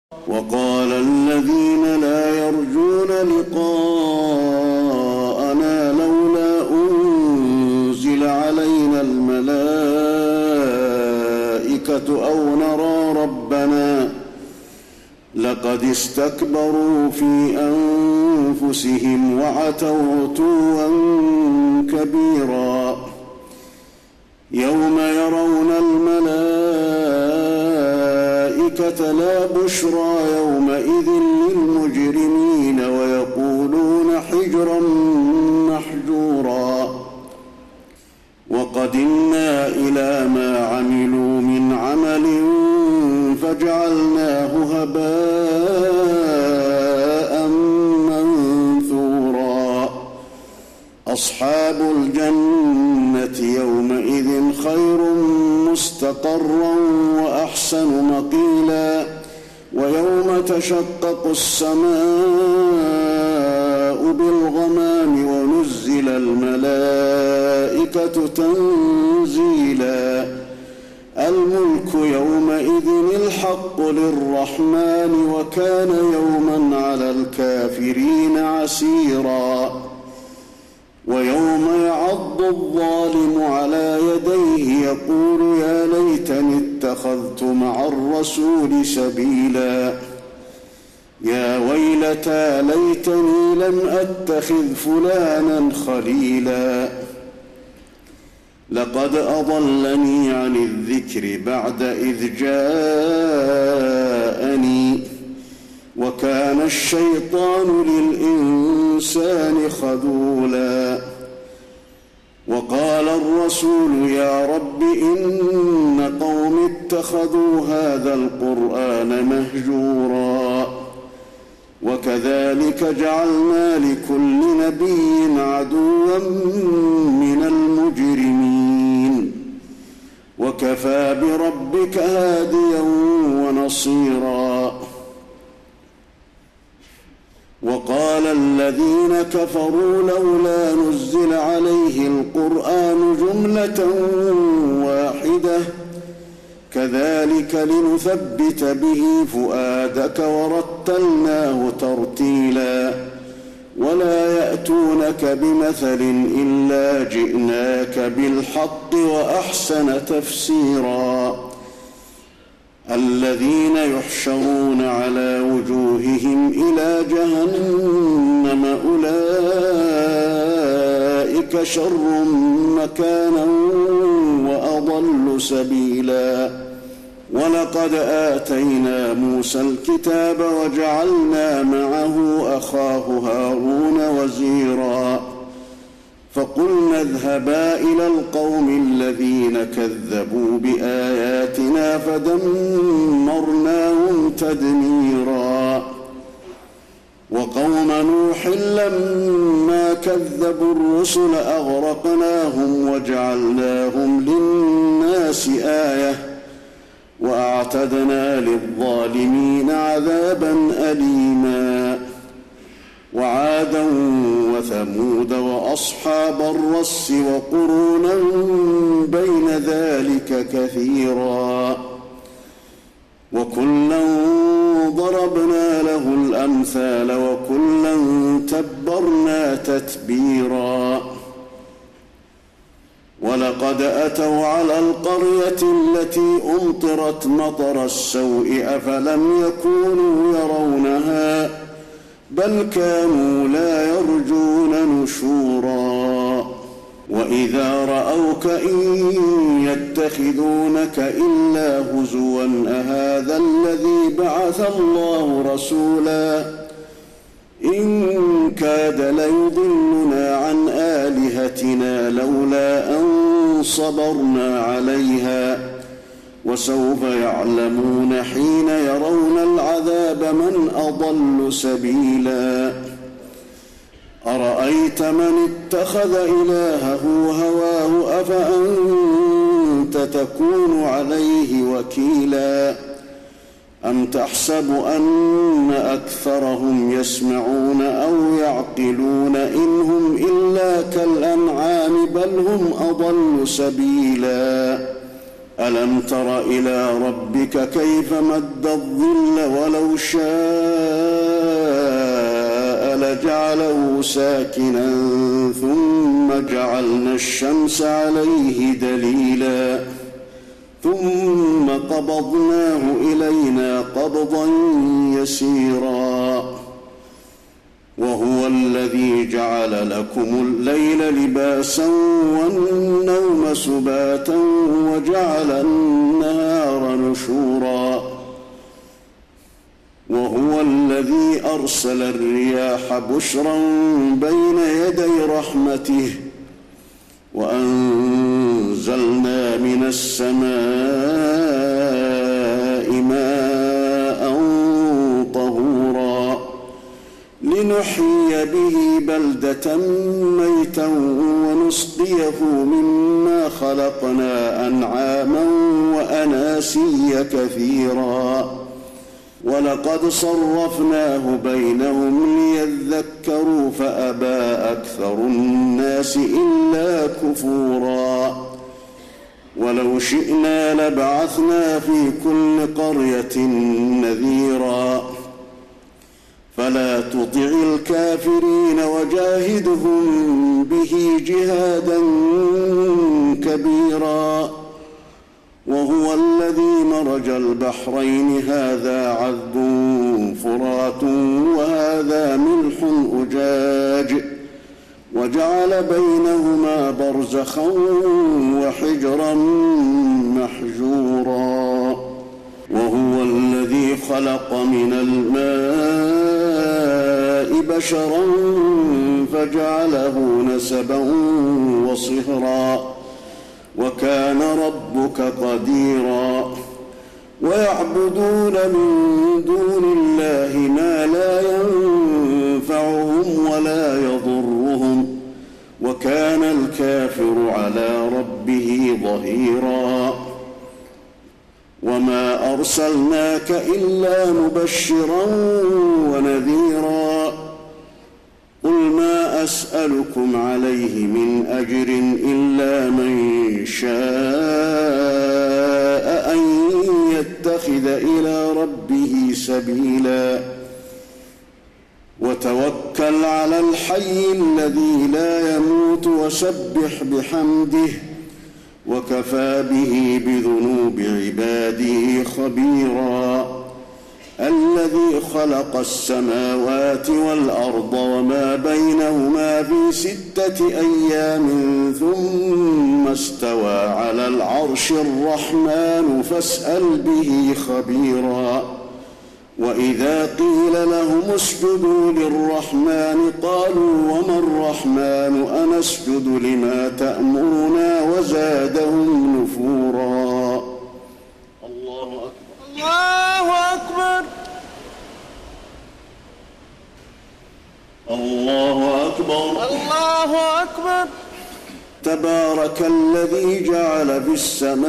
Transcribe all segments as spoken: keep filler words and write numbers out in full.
وقال الذين لا يرجون لقاءنا لولا أنزل علينا الملائكة أو نرى ربنا لقد استكبروا في أنفسهم وعتوا عتوا كبيرا يوم يرون الملائكة لا بشرى يومئذ للمجرمين ويقولون حجرا محجورا وقدمنا إلى ما عملوا من عمل فجعلناه هباء منثورا أصحاب الجنة يومئذ خير مستقرا وأحسن مقيلا ويوم تشقق السماء بالغمام ونزل الملائكة تنزيلا الملك يومئذ الحق للرحمن وكان يوما على الكافرين عسيرا ويوم يعض الظالم على يديه يقول يا ليتني اتخذت مع الرسول سبيلا يا ويلتى ليتني لم أتخذ فلانا خليلا لقد أضلني عن الذكر بعد إذ جاءني وكان الشيطان للإنسان خذولا وقال الرسول يا رب إن قوم اتخذوا هذا القرآن مهجورا وكذلك جعلنا لكل نبي عدوا من المجرمين وكفى بربك هاديا ونصيرا وقال الذين كفروا لولا نزل عليه القرآن جملة واحدة كذلك لنثبت به فؤادك ورتلناه ترتيلا ولا يأتونك بمثل إلا جئناك بالحق وأحسن تفسيرا الذين يحشرون على وجوههم إلى جهنم أولئك شر مكانا وأضل سبيلا ولقد آتينا موسى الكتاب وجعلنا معه أخاه هارون وزيرا فقلنا اذهبا إلى القوم الذين كذبوا بآياتنا فدمرناهم تدميرا وقوم نوح لما كذبوا الرسل أغرقناهم وجعلناهم للناس آية وأعتدنا للظالمين عذابا أليما وعادا وثمود وأصحاب الرس وقرونا بين ذلك كثيرا وكلا ضربنا له الأمثال وكلا تبرنا تتبيرا ولقد أتوا على القرية التي أمطرت مطر السوء أفلم يكونوا يرونها بل كانوا لا يرجون نشورا وإذا رأوك إن يتخذونك إلا هزوا أهذا الذي بعث الله رسولا إن كاد ليضلنا عن آلهتنا لولا أن صبرنا عليها وسوف يعلمون حين يرون العذاب من أضل سبيلا أرأيت من اتخذ إلهه هواه أفأنت تكون عليه وكيلا أم تحسب أن أكثرهم يسمعون أو يعقلون إن هم إلا كالأنعام بل هم أضل سبيلا ألم تر إلى ربك كيف مد الظل ولو شاء لجعله ساكنا ثم جعلنا الشمس عليه دليلا ثم قبضناه إلينا قبضا يسيرا وهو الذي جعل لكم الليل لباسا والنوم سباتا وجعل النهار نشورا وهو الذي أرسل الرياح بشرا بين يدي رحمته وأنزلنا من السماء ماء طهورا لنحيي به بلدة ميتا ونسقيه مما خلقنا أنعاما وأناسيا كثيرا ولقد صرفناه بينهم ليذكروا فأبى أكثر الناس إلا كفورا ولو شئنا لبعثنا في كل قرية نذيرا فلا تطع الكافرين وجاهدهم به جهادا كبيرا وهو الذي مرج البحرين هذا عذب فرات وهذا ملح أجاج وجعل بينهما برزخا وحجرا محجورا وهو الذي خلق من الماء بشرا فجعله نسبا وصهرا وكان ربك قديرا ويعبدون من دون الله ما لا ينفعهم ولا يضرهم وكان الكافر على ربه ظهيرا وما أرسلناك إلا مبشرا ونذيرا قل ما أسألكم عليه من أجر إلا من شاء أن يتخذ إلى ربه سبيلا وتوكل على الحي الذي لا يموت وسبح بحمده وكفى به بذنوب عباده خبيرا الذي خلق السماوات والأرض وما بينهما في ستة أيام ثم استوى على العرش الرحمن فاسأل به خبيرا وإذا قيل لهم اسجدوا للرحمن قالوا وما الرحمن أنسجد لما تأمرنا وزادهم نفورا الله أكبر الله أكبر الله أكبر الله أكبر تبارك الذي جعل في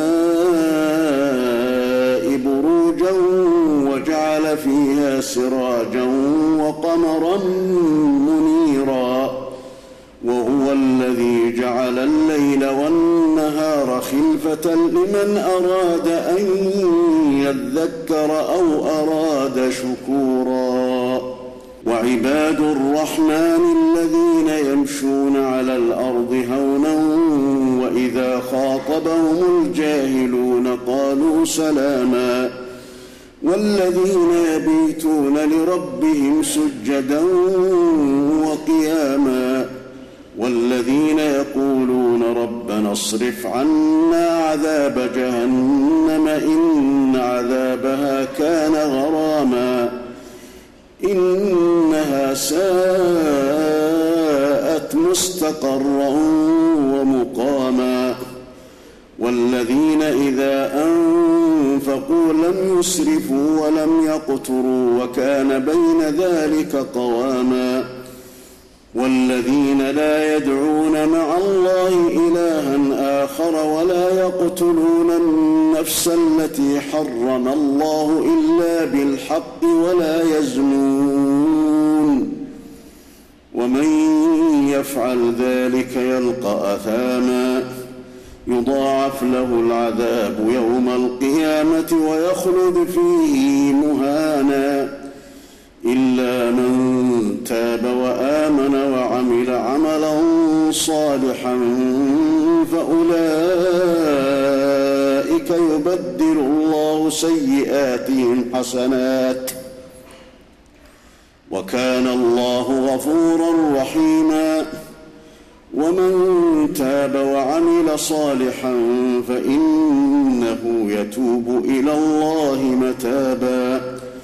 السماء بروجا وجعل فيها سراجا وقمرا منيرا وهو الذي جعل الليل والنهار خلفة لمن أراد أن يذكر أو أراد شكورا وعباد الرحمن الذين يمشون على الأرض هونا وإذا خاطبهم الجاهلون قالوا سلاما والذين يبيتون لربهم سجدا وقياما والذين يقولون ربنا اصرف عنا عذاب جهنم إن عذابها كان غراما إنها ساءت مستقرا ومقاما والذين إذا أنفقوا لم يسرفوا ولم يقتروا وكان بين ذلك قواما والذين لا يدعون مع الله إلها آخر ولا يقتلون النفس التي حرم الله إلا بالحق ولا يزنون ومن يفعل ذلك يلقى أثاما يضاعف له العذاب يوم القيامة ويخلد فيه مهانا إلا من تاب وآمن وعمل عملا صالحا فأولئك يبدل الله سيئاتهم حسنات وكان الله غفورا رحيما. ومن تاب وعمل صالحا فإنه يتوب إلى الله متابا.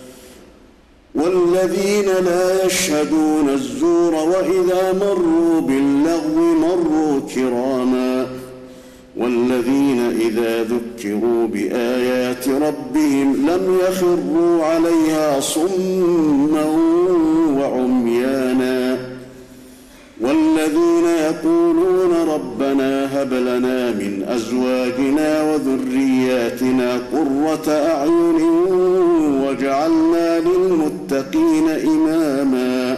والذين لا يشهدون الزور وإذا مروا باللغو مروا كراما. والذين إذا ذكروا بآيات ربهم لم يخروا عليها صما وعميانا. والذين يقولون ربنا هب لنا من أزواجنا وذرياتنا قرة أعين واجعلنا للمتقين إماما.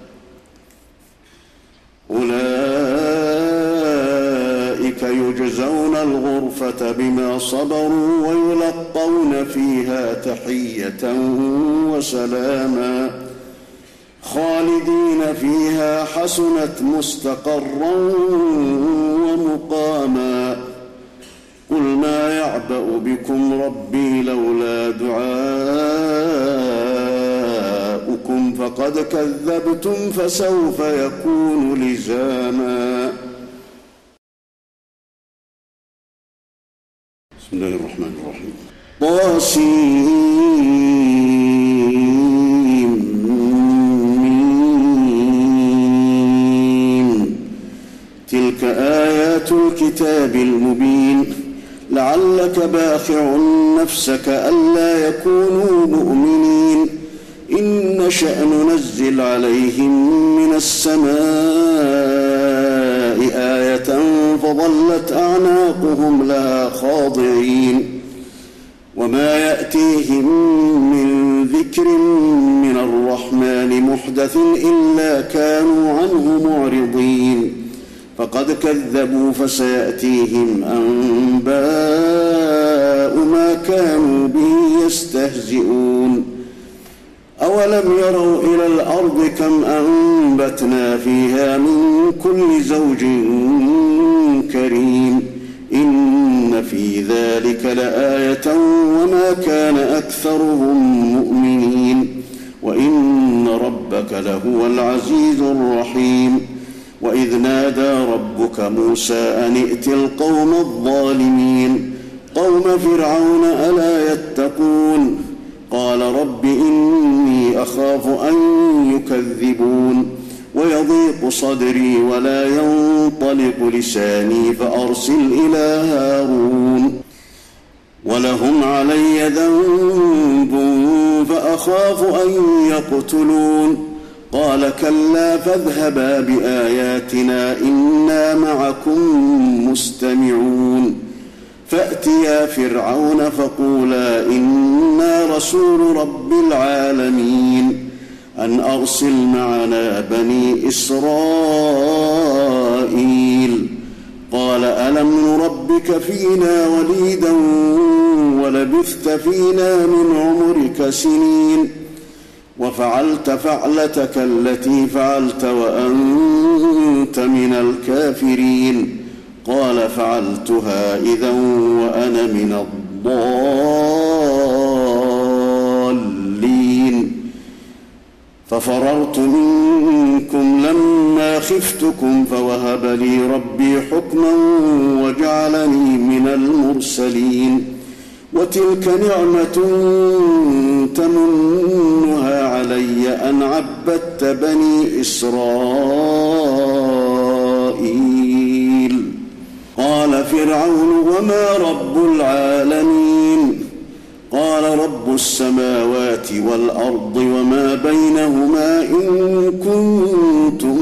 أولئك يجزون الغرفة بما صبروا ويلقون فيها تحية وسلاما خالدين فيها حسنت مستقرا ومقاما. قل ما يعبأ بكم ربي لولا دعاؤكم فقد كذبتم فسوف يكون لزاما. بسم الله الرحمن الرحيم. طاسين تلك آيات الكتاب المبين لعلك باخع نفسك ألا يكونوا مؤمنين إن نشأ ننزل عليهم من السماء آية فظلت أعناقهم لها خاضعين وما يأتيهم من ذكر من الرحمن محدث إلا كانوا عنه معرضين فقد كذبوا فسيأتيهم أنباء ما كانوا به يستهزئون. أولم يروا إلى الأرض كم أنبتنا فيها من كل زوج كريم إن في ذلك لآية وما كان أكثرهم مؤمنين وإن ربك لهو العزيز الرحيم. وإذ نادى ربك موسى أن ائت القوم الظالمين قوم فرعون ألا يتقون قال رب إني أخاف أن يكذبون ويضيق صدري ولا ينطلق لساني فأرسل إلى هارون ولهم علي ذنب فأخاف أن يقتلون قال كلا فاذهبا بآياتنا إنا معكم مستمعون فأتيا فرعون فقولا إنا رسول رب العالمين أن أرسل معنا بني إسرائيل قال ألم نربك فينا وليدا ولبثت فينا من عمرك سنين وفعلت فعلتك التي فعلت وأنت من الكافرين قال فعلتها إذا وأنا من الضالين ففررت منكم لما خفتكم فوهب لي ربي حكما وجعلني من المرسلين وتلك نعمة تمنها علي أن عبدت بني إسرائيل قال فرعون وما رب العالمين قال رب السماوات والأرض وما بينهما إن كنتم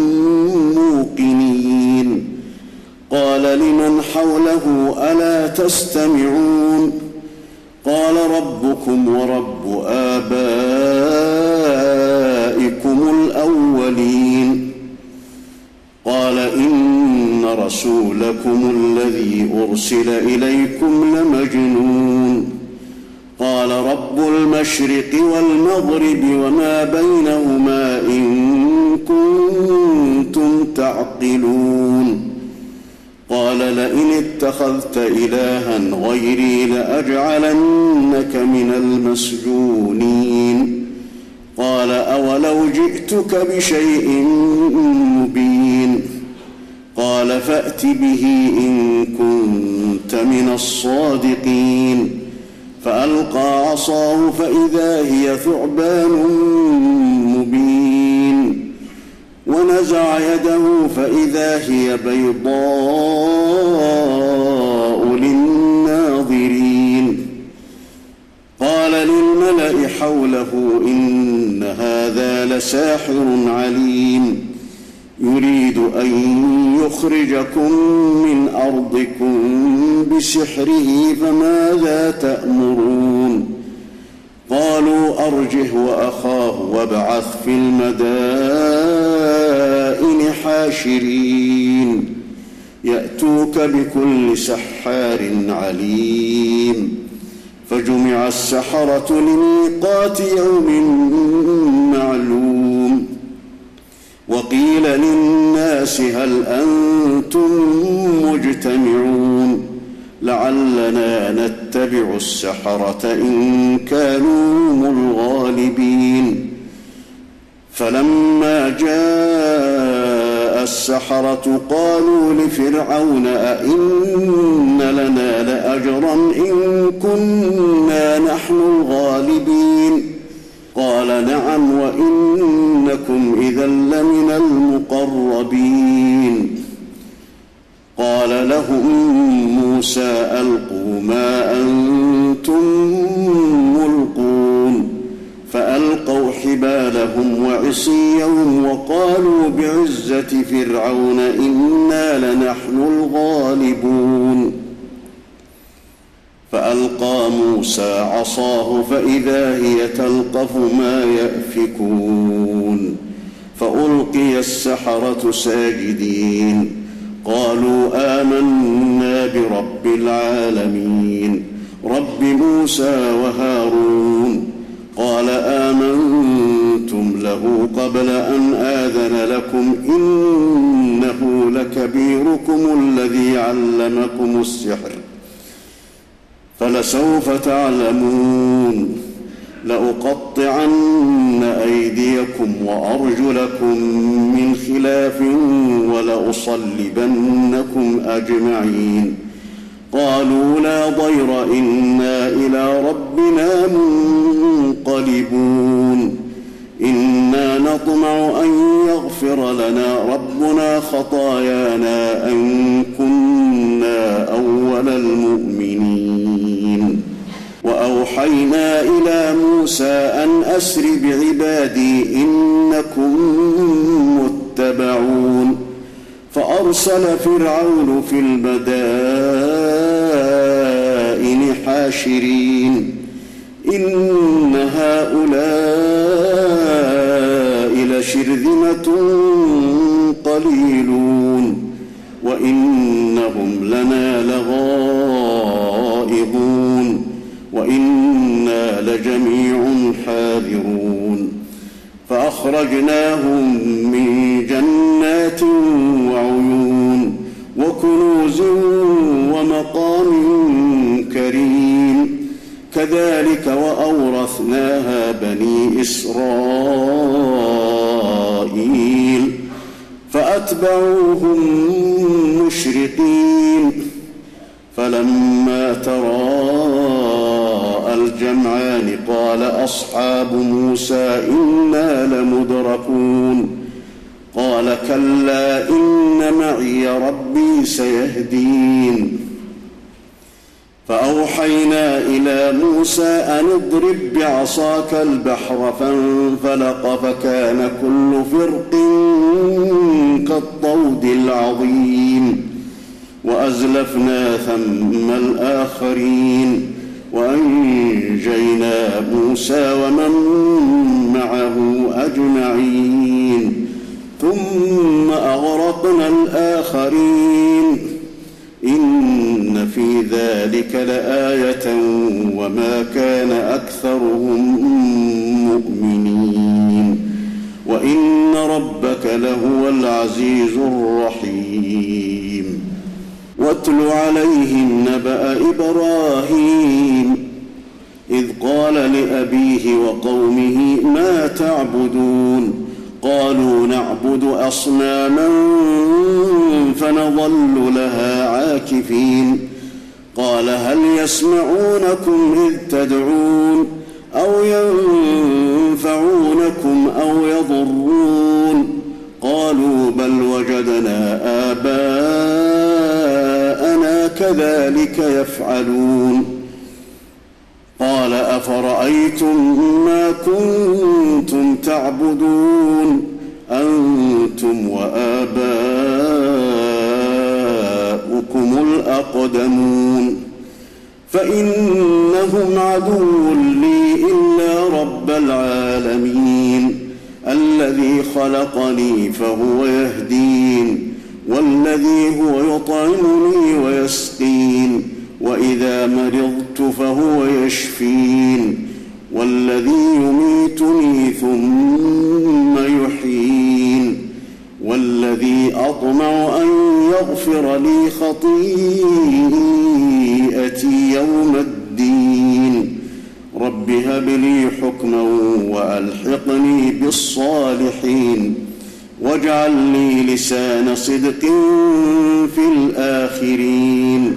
موقنين قال لمن حوله ألا تستمعون قال ربكم ورب آبائكم الأولين قال إن رسولكم الذي أرسل إليكم لمجنون قال رب المشرق والمغرب وما بينهما إن كنتم تعقلون قال لئن اتخذت إلها غيري لأجعلنك من المسجونين قال أولو جئتك بشيء مبين قال فأت به إن كنت من الصادقين فألقى عصاه فإذا هي ثعبان مبين ونزع يده فإذا هي بيضاء للناظرين قال للملأ حوله إن هذا لساحر عليم يريد أن يخرجكم من أرضكم بسحره فماذا تأمرون قالوا أرجه وأخاه وابعث في المدائن حاشرين يأتوك بكل سحار عليم فجمع السحرة لميقات يوم معلوم وقيل للناس هل أنتم مجتمعون لعلنا نتبع السحرة إن كانوا هم الغالبين فلما جاء السحرة قالوا لفرعون أئن لنا لأجرا إن كنا نحن الغالبين قال نعم وإنكم إذا لمن المقربين قال لهم موسى ألقوا ما أنتم ملقون فألقوا حبالهم وعصيهم وقالوا بعزة فرعون إنا لنحن الغالبون فألقى موسى عصاه فإذا هي تلقف ما يأفكون فألقي السحرة ساجدين قالوا آمنا برب العالمين رب موسى وهارون قال آمنتم له قبل أن آذن لكم إنه لكبيركم الذي علمكم السحر فلسوف تعلمون لأقطعن أيديكم وأرجلكم من خلاف ولأصلبنكم أجمعين قالوا لا ضير إنا إلى ربنا منقلبون إنا نطمع أن يغفر لنا ربنا خطايانا أن كنا أول المؤمنين وأوحينا إلى موسى أن أسر بعبادي إنكم متبعون فأرسل فرعون في المدائن حاشرين إن هؤلاء لشرذمة قليلون وإنهم لنا لغائظون وإنا لجميع حاذرون فأخرجناهم من جنات وعيون وكنوز ومقام كريم كذلك وأورثناها بني إسرائيل فأتبعوهم مشرقين فلما تراءى الجمعان قال أصحاب موسى إنا لمدركون قال كلا إن معي ربي سيهدين فأوحينا إلى موسى أن اضرب بعصاك البحر فانفلق فكان كل فرق كالطود العظيم وأزلفنا ثم الآخرين وأنجينا موسى ومن معه أجمعين ثم أغرقنا الآخرين إن لآية وما كان أكثرهم مؤمنين وإن ربك لهو العزيز الرحيم واتل عليهم نبأ إبراهيم إذ قال لأبيه وقومه ما تعبدون قالوا نعبد أصناما فنظل لها عاكفين قال هل يسمعونكم إذ تدعون أو ينفعونكم أو يضرون قالوا بل وجدنا آباءنا كذلك يفعلون قال أفرأيتم ما كنتم تعبدون أنتم وآباؤكم الأقدمون فإنهم عدو لي إلا رب العالمين الذي خلقني فهو يهدين والذي هو يطعمني ويسقين وإذا مرضت فهو يشفين والذي يميتني ثم يحيين والذي أطمع أن يغفر لي خطيئتي يوم الدين رب هب لي حكما وألحقني بالصالحين واجعل لي لسان صدق في الآخرين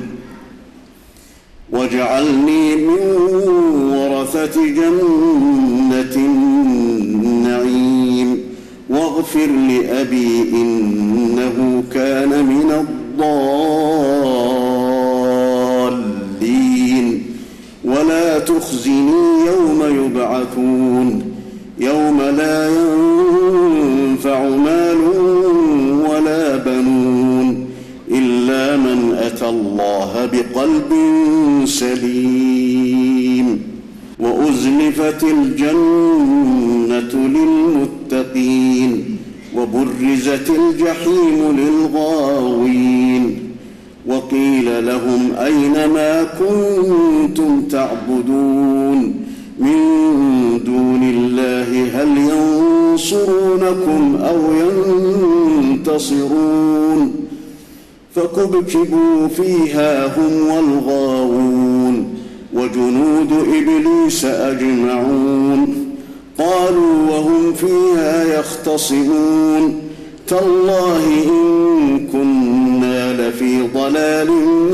واجعلني من ورثة جنة النعيم واغفر لأبي إنه كان من الضالين ولا تخزني يوم يبعثون يوم لا ينفع مال ولا بنون إلا من أتى الله بقلب سليم وأزلفت الجنة للمتقين وبرزت الجحيم للغاوين وقيل لهم أين ما كنتم تعبدون من دون الله هل ينصرونكم أو ينتصرون فكبكبوا فيها هم والغاوون وجنود إبليس أجمعون قالوا وهم فيها يختصمون تالله إن كنا لفي ضلال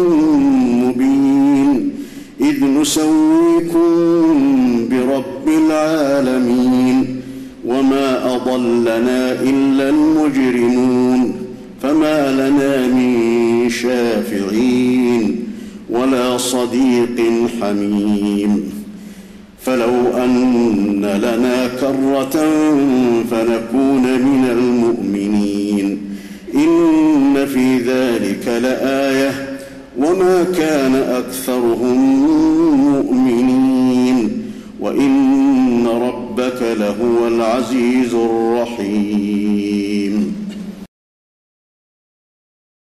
مبين إذ نسويكم برب العالمين وما أضلنا إلا المجرمون فما لنا من شافعين ولا صديق حميم فلو أن لنا كرة فنكون من المؤمنين إن في ذلك لآية وما كان أكثرهم مؤمنين وإن ربك لهو العزيز الرحيم